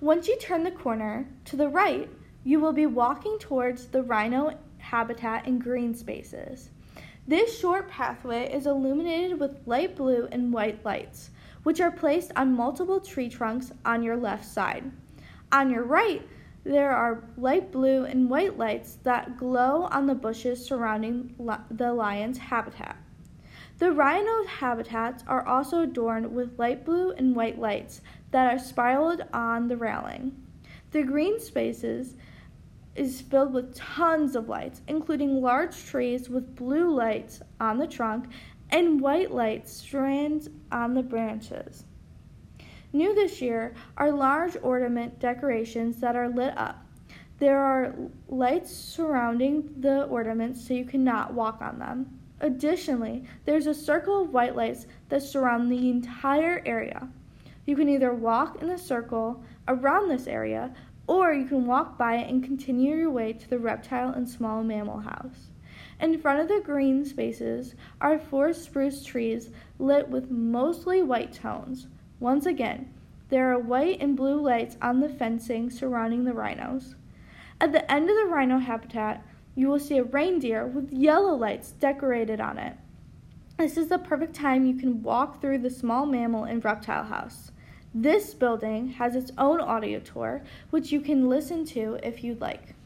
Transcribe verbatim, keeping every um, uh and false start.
Once you turn the corner to the right, you will be walking towards the rhino habitat in green spaces. This short pathway is illuminated with light blue and white lights, which are placed on multiple tree trunks on your left side. On your right, there are light blue and white lights that glow on the bushes surrounding the lion's habitat. The rhino habitats are also adorned with light blue and white lights that are spiraled on the railing. The green spaces is filled with tons of lights, including large trees with blue lights on the trunk and white light strands on the branches. New this year are large ornament decorations that are lit up. There are lights surrounding the ornaments so you cannot walk on them. Additionally, there's a circle of white lights that surround the entire area. You can either walk in a circle around this area, or you can walk by it and continue your way to the reptile and small mammal house. In front of the green spaces are four spruce trees lit with mostly white tones. Once again, there are white and blue lights on the fencing surrounding the rhinos. At the end of the rhino habitat, you will see a reindeer with yellow lights decorated on it. This is the perfect time you can walk through the small mammal and reptile house. This building has its own audio tour, which you can listen to if you'd like.